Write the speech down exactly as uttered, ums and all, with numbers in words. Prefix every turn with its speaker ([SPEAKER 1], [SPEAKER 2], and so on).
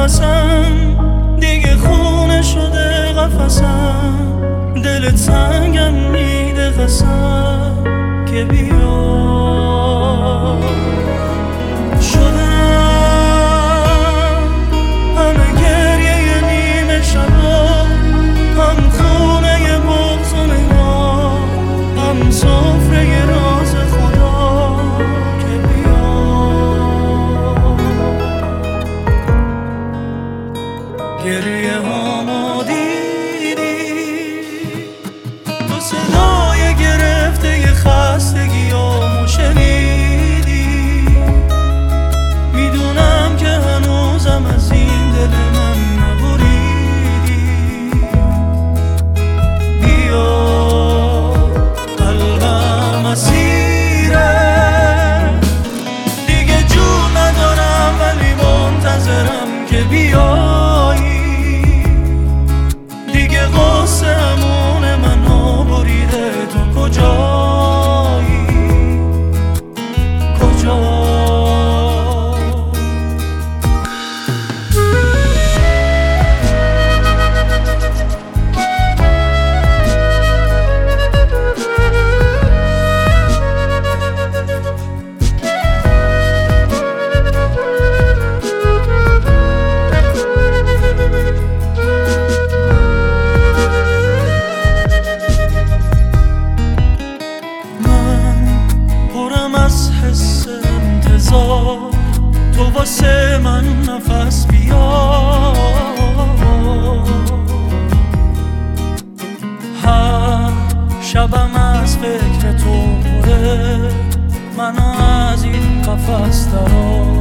[SPEAKER 1] نفسم دیگه خونه شده قفسم، دل تنگم میده قسم که بیا. شدم همه گریه نیمه شبا، هم خونه بغض و نگاه، هم سفره راز خدا که بیا. گریه هامو دیدی تو، صدای گرفته ی خستگی هامو شنیدی. میدونم که هنوزم از این دل من نبریدی. بیا قلبم اسیره، دیگه جون ندارم ولی منتظرم که بیایی. دیگه قصه همون منو بریده، تو کجایی کجا؟ تو واسه من نفس بیا، هر شبم از فکر تو پره، منو از این قفس درآور.